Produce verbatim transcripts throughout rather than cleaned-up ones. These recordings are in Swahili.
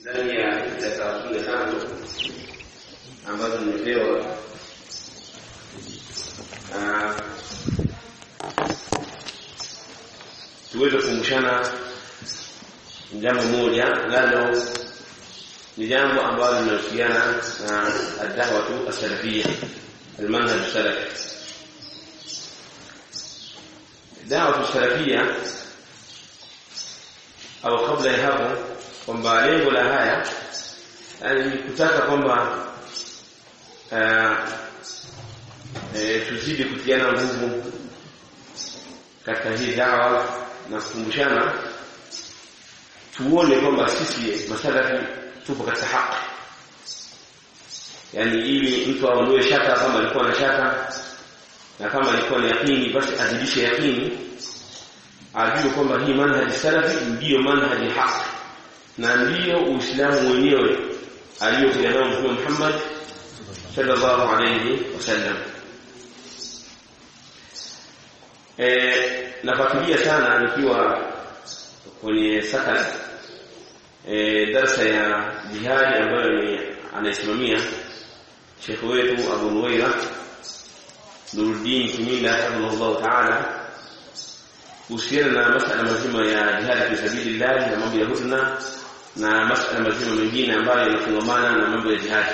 ndani ya darasa la tano ambazo nimepewa ah tuweze kumshana jambo moja nalo ni jambo ambalo linahusiana na ad-da'wa as-salafiyya al-manhaj as-salafi. Da'wa as-salafiyya au kabla ya hapo kwamba lengo la haya ni kutaka kwamba eh tuzidi kutiana nguvu katika hii da'wa na kukumbushana tuone kwamba sisi masalafi tupo katika haki. Yani ili mtu aondoe shaka kama alikuwa na shaka na kama alikuwa na yakini basi azidishe yakini, ajue kwamba hii manhaji salafi ndiyo manhaji haki na ndiyo Uislamu wenyewe aliyokuja nao Mtume Muhammad sallallahu alayhi wasallam. Eh nafuatilia sana nikiwa kwenye sakala eh darasa ya jihadi ambayo ni anaisimamia Sheikh wetu Abu Nuwaira Nuruddin Kimila rahimahullah ta'ala kuhusiana na masuala mazima ya jihad fi sabilillah na mambo ya hudna na masuala mazima mengine ambayo yanafungamana na mambo ya jihad,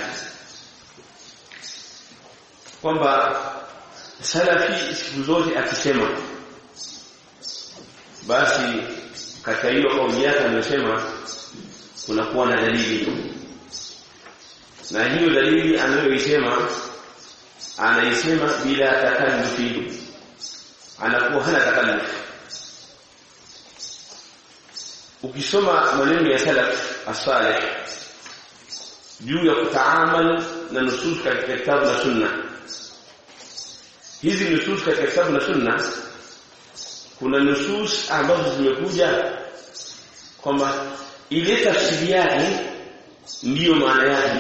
kwamba salafi siku zote akisema basi katika hiyo kauli yake anasema kuna kuwa na dalili, na hiyo dalili anayoisema anaisema bila takallufi, anakuwa hana takallufi. Ukisoma maneno ya salaf as-salih juu ya kutaamal na nusus katika kitabu na sunna, hizi nusus katika kitabu na sunna kuna nusus ambazo zimekuja kwamba ile tafsiri yake ndiyo maana yake,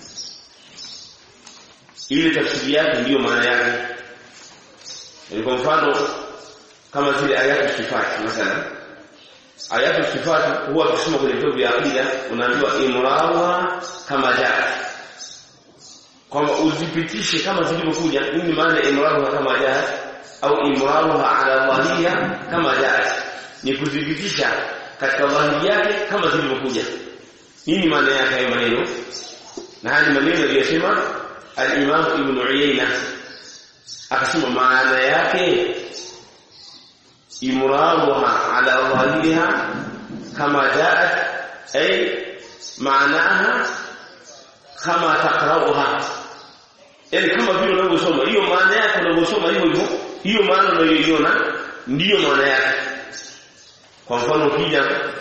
ile tafsiri yake ndiyo maana yake. Kwa mfano kama zile ayatu sifat, mathalan ayatu sifat huwa kusoma kwenye vitabu vya aqida unaambiwa imrawa kama jaa, kwamba uzipitishe kama zilivyokuja. Nini maana imrawa kama jaa au imrawa ala dhahiriha kama jaa? Ni kudhibitisha katika dhahiri yake kama zilivyokuja. Nini maana yake hayo maneno? Na haya maneno aliyosema al-Imam Ibn Uyayna akasema maana yake imraruha ala dhahiriha kama jaat ay maanaha kama taqra'uha, yani kama vile unavyosoma hiyo maana yake, unavyosoma hivyo hivyo hiyo maana unayoiona ndiyo maana yake. Kwa mfano kija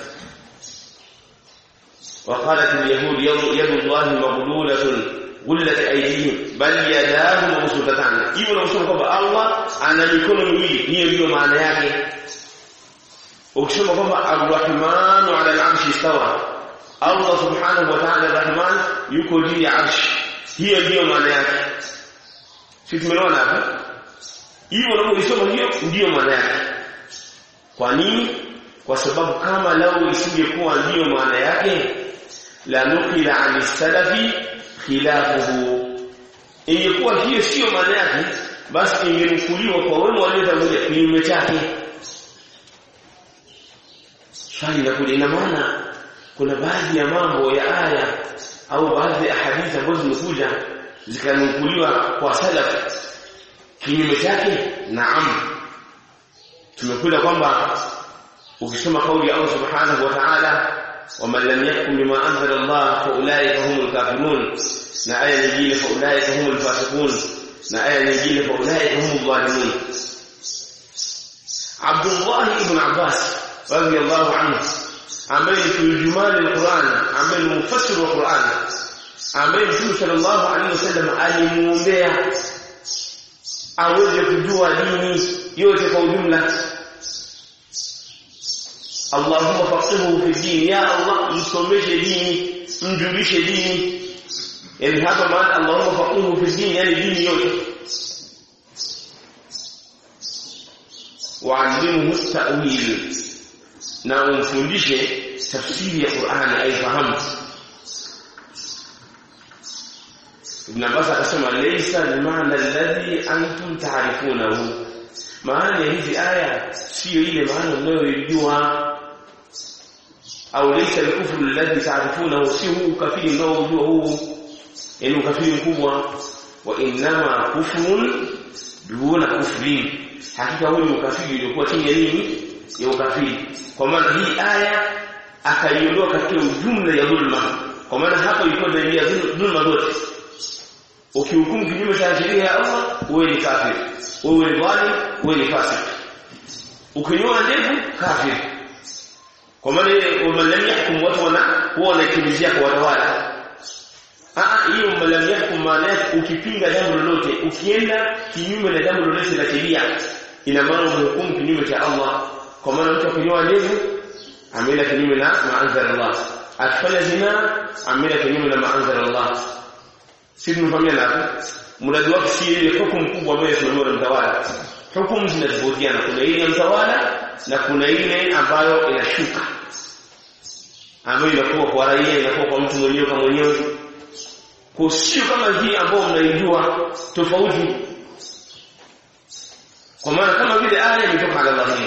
وقالت اليهود يد الله مغلولة غلت أيديهم بل يداه مبسوطتان. Hivyo unasoma kwamba Allah ana mikono miwili, hiyo ndiyo maana yake. Ukisoma kwamba Ar-Rahmanu 'ala al-'arshi istawa, Allah subhanahu wa ta'ala Rahman yuko juu ya arshi, hiyo ndiyo maana yake. Sisi tumeona hapa hivyo unaposoma hiyo ndiyo maana yake. Kwa nini? Kwa sababu kama lao isingekuwa ndiyo maana yake la nukila an salafi khilafuhu, ingekuwa hiyo sio maana yake basi ingenukuliwa kwa wale waliotangulia kinyume chake. Swali la kule, ina maana kuna baadhi ya mambo ya aya au baadhi ya hadithi ambazo zimekuja zikanukuliwa kwa salaf kinyume chake? Naam, tumekuja kwamba ukisoma kauli ya Allah subhanahu wa ta'ala ومن لم يحكم بما أنزل الله فأولئك هم الكافرون، na aya nyingine فأولئك هم الفاسقون، na aya nyingine فأولئك هم الظالمون. عبد الله بن عباس رضي الله عنه ambaye ni turjumani al-Qur'an, ambaye ni mufassir wa Qur'an, ambaye Mtume sallallahu alaihi wasallam alimuombea aweze kujua dini yote kwa ujumla. Allahumma faqihhu fi din, ya Allah msomeshe dini, mjulishe dini. Yani hapa maana Allahumma faqihhu fi din, yani dini yote. Wa'allimhu ta'wil, na umfundishe tafsiri ya Qur'an aifahamu. Ibn Abbas akasema laysa limaana alladhi antum ta'rifunahu, maana hizi aya sio ile maana mnayojua. Au laysa al-kufru alladhi ta'rifunahu, si huu kafiri mnaojua huu, yani ukafiri mkubwa. Wa inma kufrun duna kufrin, hakika huu ni ukafiri uliokuwa chini ya nini? Ya ukafiri. Kwa maana hii aya akaiondoa katika ujumla ya dhulma, kwa maana hapo ilikuwa dalili ya dhulma zote. Ukihukumu kinyume cha sheria ya Allah, wewe ni kafiri, wewe ni dhalim, wewe ni fasik. Ukinyoa ndevu, kafiri. Kwa maana ile umalam yahkum, watu wana huwa wanaikimizia kwa watawala. Ah, hiyo umalam yahkum maana yake ukipinga jambo lolote, ukienda kinyume na jambo lolote la sheria, ina maana umehukumu kinyume cha Allah. Kwa maana mtu akinyoa ndevu ameenda kinyume na maanzal Allah, akifanya zina ameenda kinyume na maanzal Allah. Sisi tunafahamiana hapo. Mradi wake si ile hukumu kubwa ambayo tunaona na mtawala. Hukumu zinatofautiana, kuna ile ya mtawala na kuna ile ambayo inashuka, ambayo inakuwa kwa raia, inakuwa kwa mtu mwenyewe kama mwenyewe. Kwa sio kama hii ambayo mnaijua, tofauti. Kwa maana kama vile aya imetoka ala Allah.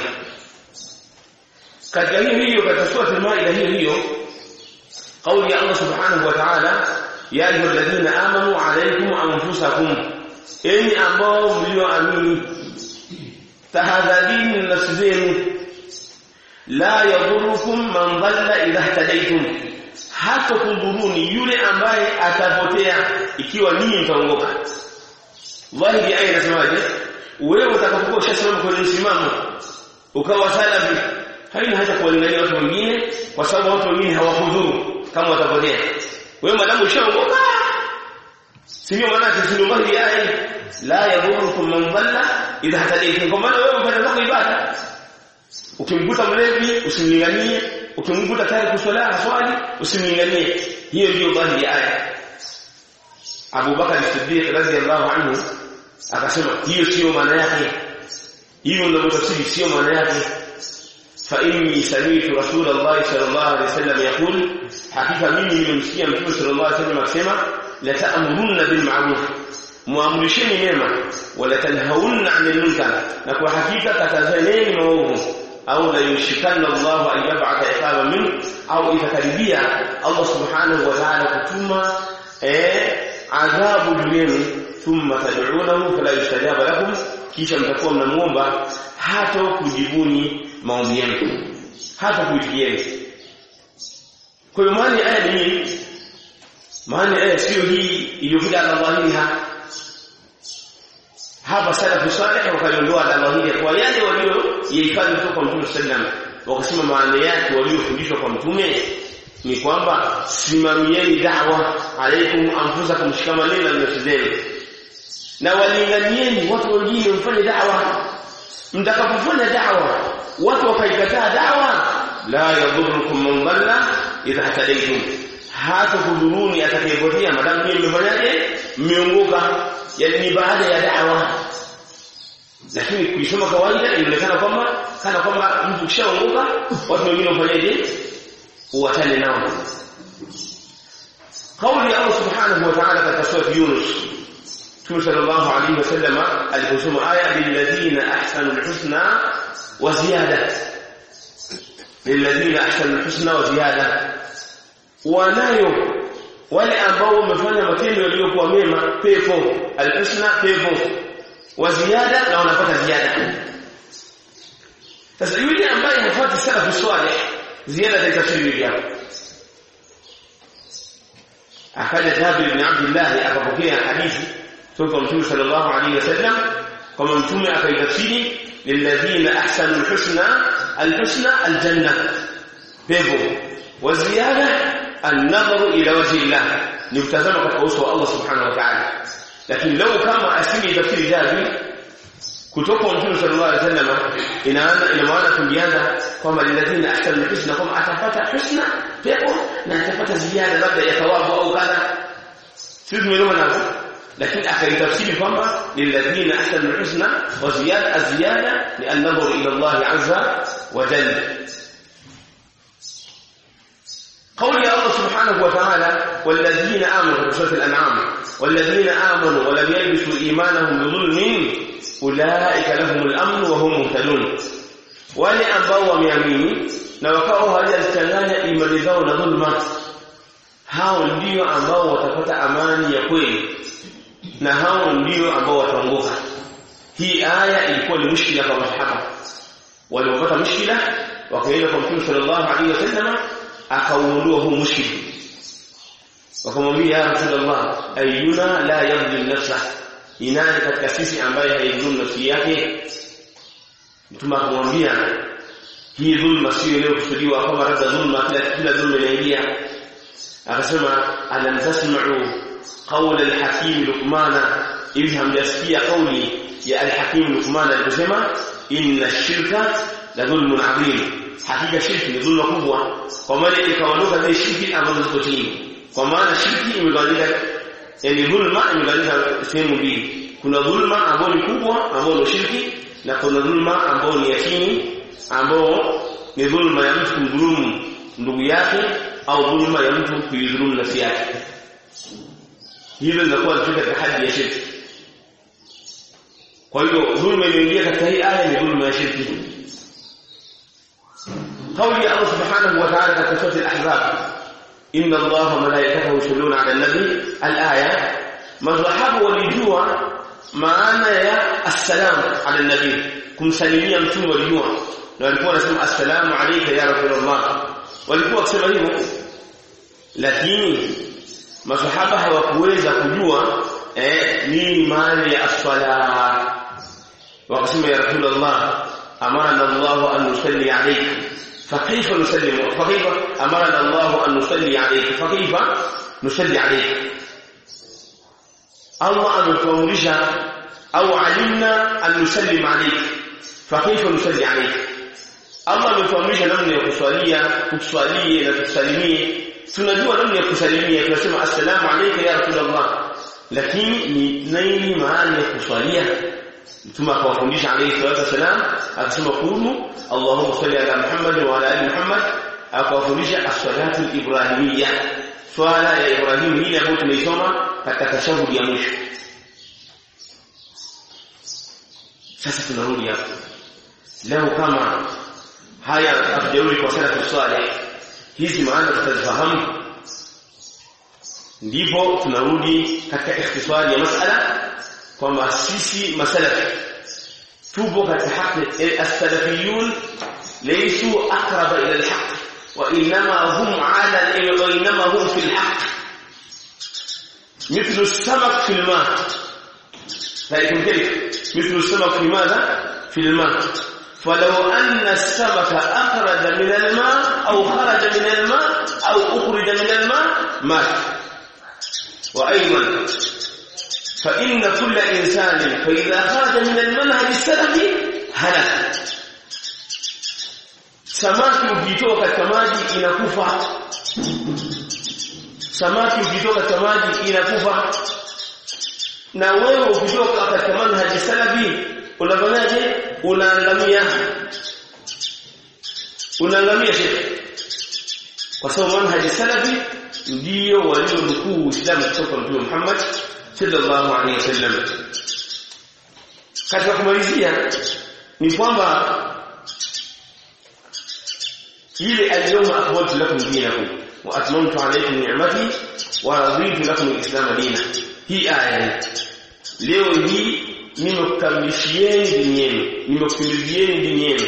Katika hiyo hiyo katika sura al-Maida hiyo hiyo kauli ya Allah subhanahu wa ta'ala, ya ayyuhalladhina amanu alaykum anfusakum, enyi ambao mlioamini tahadharini nafsi zenu, la yadhurukum man dhalla idha ihtadaytum, hata kudhuruni yule ambaye atapotea ikiwa ninyi mtaongoka. Wahi aya inasemaje? Wewe utakapokuwa ushasimama kwenye msimamo ukawa salafi, haina haja kuangalia watu wengine, kwa sababu watu wengine hawakudhuru kama watapotea. Wewe madamu ushaongoka, sio maana sisi wahi aya la yadhurukum man dhalla idha ihtadaytum, kwa maana wewe unafanya zako ibada. Ukimkuta mlevi usimlinganie, ukimkuta tayari kuswala swali usimlinganie. Hiyo ndio baadhi ya aya. Abu Bakar as-Siddiq radhiyallahu anhu akasema hiyo sio maana yake, hiyo ndio tafsiri, sio maana yake. Fa inni sami'tu Rasulullah sallallahu alaihi wasallam yaqul, hakika mimi nimemsikia Mtume sallallahu alaihi wasallam akisema, la ta'muruna bil ma'ruf, muamrisheni mema, wala tanhauna 'anil munkar, na kwa hakika katazeni maovu. Au la yushikana Allah an yab'atha iqaba min, au itakaribia Allah subhanahu wa ta'ala kutuma eh adhabu duniani, thumma tad'unahu fala yustajaba lakum, kisha mtakuwa mnamuomba hata kujibuni maombi yenu, hata kuitikieni. Kwa hiyo maana aya ni maana aya sio hii iliyokuja na Allah hii hapa. Salafu salih wakaiondoa Allah hii kwa yale walioihifadhi kutoka kwa Mtume sallallahu alaihi wasallam, wakasema maana yake waliofundishwa kwa Mtume ni kwamba simamieni da'wa alaikum anfusakum, shikamaneni na nafsi zenu, na walinganieni watu wengine mfanye da'wa. Mtakapofanya da'wa watu wakaikataa da'wa, la yadhurukum man dhalla idha ihtadaytum, hata kudhuruni atakayepotea madamu nyinyi mmefanyaje? Mmeongoka. Yani baada ya da'wa. Lakini kuisoma kawaida inaonekana kwamba kana kwamba mtu kishaongoka watu wengine wafanyaje? Uwatane nao. Kauli ya Allah subhanahu wa ta'ala katika sura Yunus, Mtume sallallahu alayhi wasallam aliposoma aya lilladhina ahsanul husna wa ziyada, lilladhina ahsanul husna wa ziyada, wanayo wale ambao wamefanya matendo yaliyokuwa mema pepo, al-husna pepo, wa ziyada na wanapata ziada. Sasa yule ambaye hafuati salafu salih, ziada itatafsiri yake. Akaja Jabir ibn Abdullah akapokea hadithi kutoka kwa Mtume sallallahu alayhi wasallam, kama Mtume akaitafsiri lilladhina ahsanul husna, al-husna al-janna pepo, wa ziyada an-nadharu ila wajhi Allah, ni mtazamo katika uso wa Allah subhanahu wa ta'ala. Lakini leo kama asili tafsiri Jabir kutoka kwa Mtume sallallahu alaihi wasallam, inaana ina maana tungeanza kwamba lilladhina ahsanul husna, kama atapata husna pepo na atapata ziada labda ya thawabu au kadha, sisi tumeelewa nazo. Lakini akaitafsiri kwamba lilladhina ahsanul husna wa ziyada, az-ziyada ni an-nadharu ila Allah azza wa jalla. قول الله سبحانه وتعالى والذين آمنوا في سورة الأنعام والذين آمنوا ولم يلبسوا إيمانهم بظلم أولئك لهم الأمن وهم مهتدون wale ambao wameamini na wakao hawajachanganya imani zao na dhulma hao ndio ambao watapata amani ya kweli na hao ndio ambao wataongoka. Hii aya ilikuwa ni mushkila kwa masahaba walipata mushkila wakaenda kwa Mtume sallallahu alaihi wasallam akaondoa huu mushkil wakamwambia ya Rasulullah ayyuna la yadhlim nafsa ni nani katika sisi ambaye haidhulumu nafsi yake. Mtume akamwambia hii dhulma sio leo kusudiwa kama radda dhulma kila kila dhulma inaingia. Akasema alam tasma'u qawla al-hakim Luqman hivi hamjasikia kauli ya al-hakim Luqman alisema inna ash-shirka la dhulmun 'adhim hakika shirki ni dhulma kubwa kwa maana ikaondoka zile shirki ambazo ziko chini kwa maana shirki imegawanyika yani dhulma imegawanyika sehemu mbili kuna dhulma ambayo ni kubwa ambayo ni shirki na kuna dhulma ambayo ni ya chini ambayo ni dhulma ya mtu kumdhulumu ndugu yake au dhulma ya mtu kuidhulumu nafsi yake. Hilo linakuwa katika hadi ya shirki. Kwa hiyo dhulma inaingia katika hii aya ni dhulma ya shirki. قول الله سبحانه وتعالى في سورة الأحزاب إن الله وملائكته يصلون على النبي الآية مذهب walijua maana ya assalamu ala nabii kumsalimia mtume walijua na walikuwa wanasema assalamu alayka ya rasulullah walikuwa wakisema hivyo lakini masahaba hawakuweza kujua eh nini maana ya as-sala wakasema ya rasulullah amarna Allah an nusalli alayka فكيف نسلم فكيف أمرنا الله أن نصلي عليك فكيف نصلي عليك الله أن نتوامرش أو علمنا أن نسلم عليك فكيف نصلي عليك الله نتوامرش نمني يقصالية تقصالية تقصالية tunajua namna ya kusalimia tunasema assalamu alayka ya rasulullah lakini ni nini maana ya kuswalia mtume akawafundisha alayhi salatu wasalam akasema kulu Allahumma salli ala Muhammad wa ala ali Muhammad akawafundisha as-salatu al-ibrahimiyya swala ya Ibrahim ile ambayo tumeisoma katika tashahudi ya mwisho. Sasa tunarudi hapo leo kama haya hatujauri kwa sala kuswali hizi maana tutazifahamu ndipo tunarudi katika ikhtisari ya masala kwamba sisi masalafi tupo katika haki as-salafiyun laysu aqraba ila al-haq wa inma hum ala wa inma hum fi al-haq مثل السمك في الماء فايكم كيف مثل السمك في ماذا في الماء فلو أن السمك أخرج من الماء أو خرج من الماء أو أخرج من الماء مات. وأيضا فإن كل إنسان فإذا خرج من المنهج السلفي هلك. samaki ukitoka katika maji inakufa samaki ukitoka katika maji inakufa na wewe ukitoka katika manhaji salafi unafanyaje unaangamia unaangamia kwa sababu manhaji salafi ndio waliodukuu Uislamu kutoka Mtume Muhammad sallallahu alaihi wasallam. Katika kumalizia ni kwamba ile al-yawma akmaltu lakum dinakum wa atmamtu alaykum ni'mati wa raditu lakum al-islam dinan. Hii aya leo hii nimekamilishieni dini yenu, nimekamilishieni dini yenu.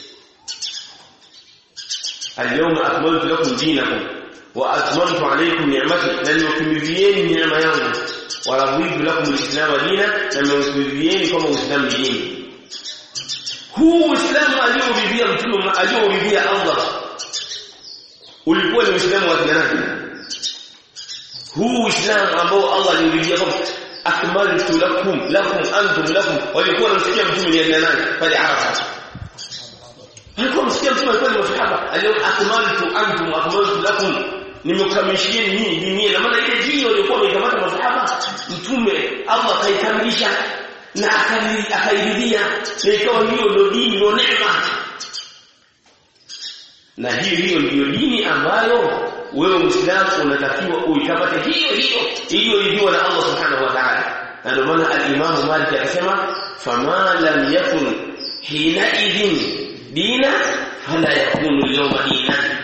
Al-yawma akmaltu lakum dinakum wa atmamtu alaykum ni'mati, na nimekamilishieni neema yangu wa raditu lakum al-islam dinan, na nimekamilishieni kama Uislamu dini. Huu Uislamu alioridhia Mtume alioridhia Allah ulikuwa ni Uislamu wa nani? Huu Uislamu ambao Allah aliridhia kama akmaltu lakum lakum antum lakum, walikuwa wanasikia Mtume ni nani pale Arafa? Walikuwa wanasikia Mtume alikuwa ni masahaba, alio akmaltu antum akmaltu lakum, nimekamilishieni hii dini. Na maana ile dini walikuwa wamekamata masahaba, Mtume Allah kaikamilisha na akairidhia, na ikawa hiyo ndio dini, ndio neema. Na hiyo hiyo ndio dini ambayo wewe Muislamu unatakiwa uitamate hiyo hiyo iliyojua na Allah Subhanahu wa Ta'ala. Na ndio maana al-Imam Malik akasema fama lam yakun hina idhin dina fala yakunu al-yawma dina.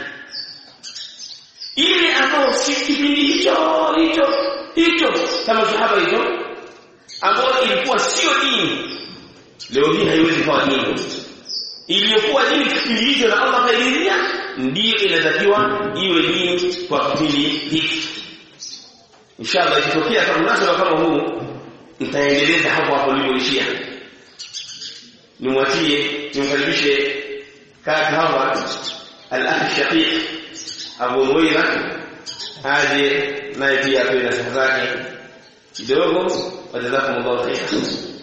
Ile ambao si kipindi hicho hicho hicho kama sahaba hicho ambao ilikuwa sio dini, leo hii haiwezi kuwa dini. Iliyokuwa dini kipindi hicho na Allah kairidhia ndiyo inatakiwa iwe dini kwa kipindi hiki. Inshallah ikitokea kama mnasaba kama huu nitaendeleza hapo hapo nilipoishia. Nimwatie nimkaribishe kaka hapa al-akh Shafiq Abu Muira aje naye pia atoe nasaha zake kidogo. Wajazakumullahu khairan.